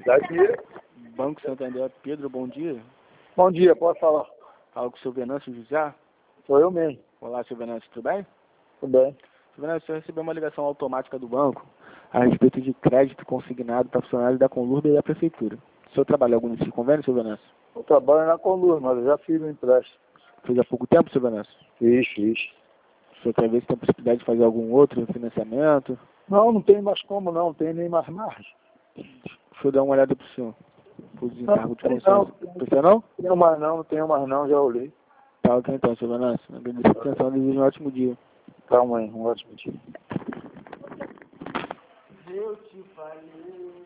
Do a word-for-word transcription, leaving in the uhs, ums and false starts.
Dá dia. Banco Santander, Pedro, bom dia. Bom dia, pode falar. Fala com o seu Venâncio José. Sou eu mesmo. Olá, seu Venâncio, tudo bem? Tudo bem. Seu Venâncio, eu recebi uma ligação automática do banco a respeito de crédito consignado para funcionários da Conlurb e da Prefeitura. O senhor trabalha algum nesse convênio, seu Venâncio? Eu trabalho na Conlurb, mas eu já fiz um empréstimo. Fez há pouco tempo, seu Venâncio? Fiz, fiz. O senhor quer ver se tem possibilidade de fazer algum outro financiamento? Não, não tem mais como não, não tem nem mais margem. Deixa eu dar uma olhada para o senhor. Por desencargo de Não, consciência. Precisa não? Não tenho mais não, não tenho mais não, já olhei. Tá, ok então, seu Venâncio. Agradeço a atenção, desejo um ótimo dia. Calma aí, um ótimo dia. Eu te falei.